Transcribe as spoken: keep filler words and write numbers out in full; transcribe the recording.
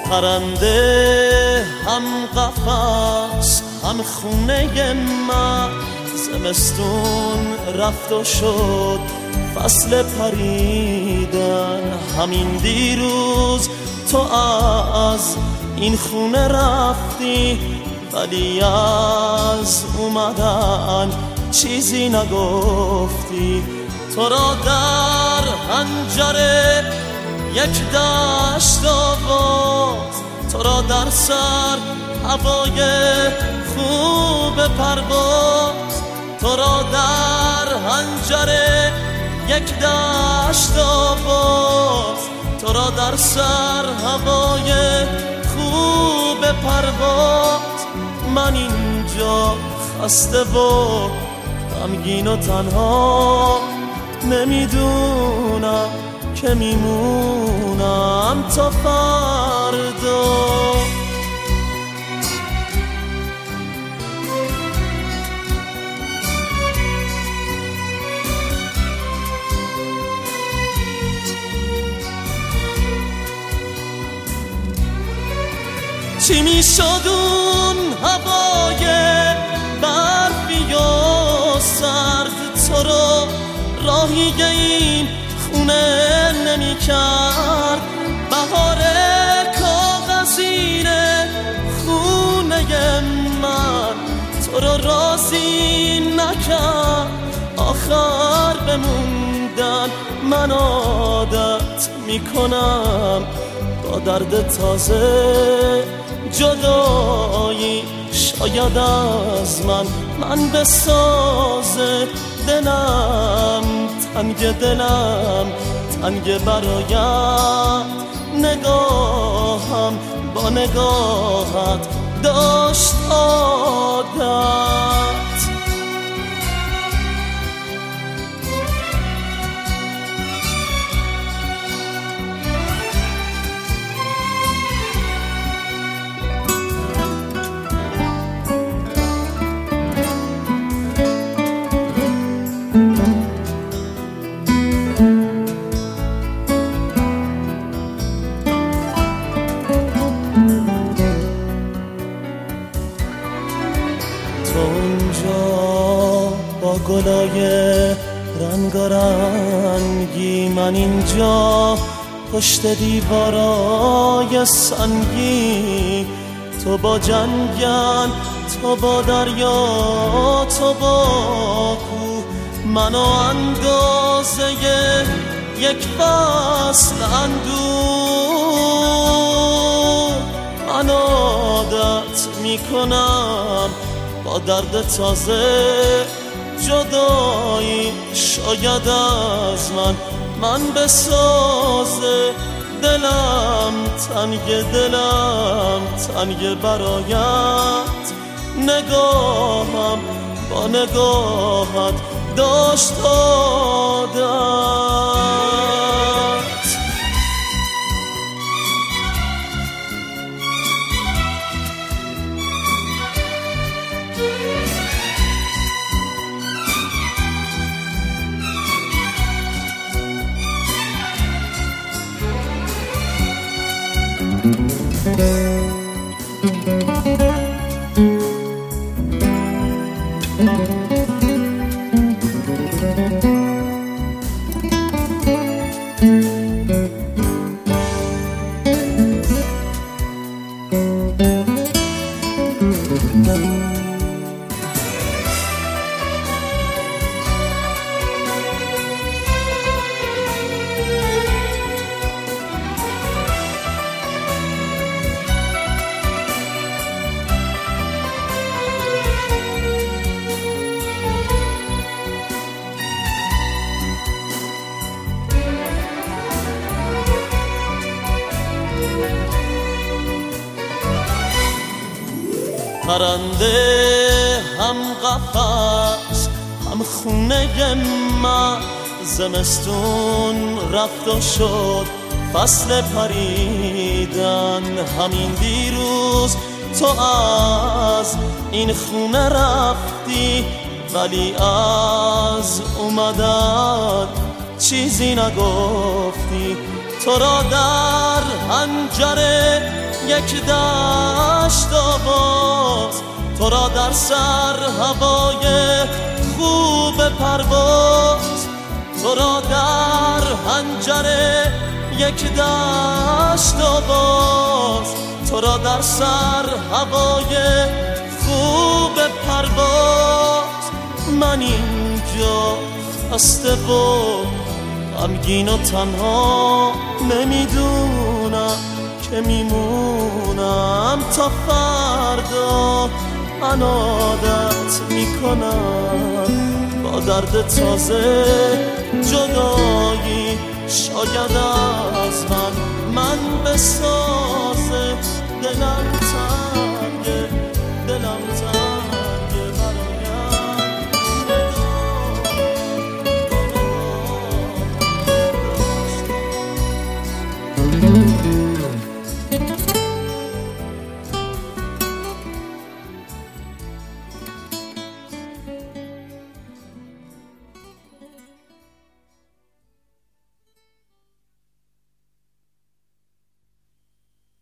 پرنده هم قفس هم خونه من، زمستون رفت و شد فصل پریدن. همین دیروز تو از این خونه رفتی، ولی از اومدن چیزی نگفتی. تو را در حنجره یک دشت آواز، تو را در سر هوای خوب پرواز. تو را در حنجره یک دشت آواز، تو را در سر هوای خوب پرواز. من اینجا خسته و غمگین و تنها، نمیدونم که میمونم تا فردا. چی میشد اون هوای برفی و سرد، تو رو راهی این خونه نمی کرد. بهار کاغذینه خونه من، تو رو راضی نکرد آخر بموندن. من عادت میکنم با درد تازه جدایی، شاید از من من بسازه. دلم تنگ، دلم تنگ برایت، نگاهم با نگاهت داشت عادت. با گلای رنگارنگی، من اینجا پشت دیوارای سنگی. تو با جنگل، تو با دریا، تو با کوه، منو اندازه یک فصل اندوه. من عادت میکنم با درد تازه جدایی، شاید از من من بسازه. دلم تنگ، دلم تنگ برایت، نگاهم با نگاهت داشت عادت. پرنده هم قفس هم خونه من، زمستون رفت و شد فصل پریدن. همین دیروز تو از این خونه رفتی، ولی از اومدن چیزی نگفتی. تو را در حنجره یک دشت آواز، تو را در سر هوای خوب پرواز، تو را در حنجره یک دشت آواز، تو را در سر هوای خوب پرواز. من اینجا خسته و غمگین و تنها نمیدونم که میمونم تا فردا. من عادت میکنم با درد تازه جدایی، شاید از من من بسازه دلم تن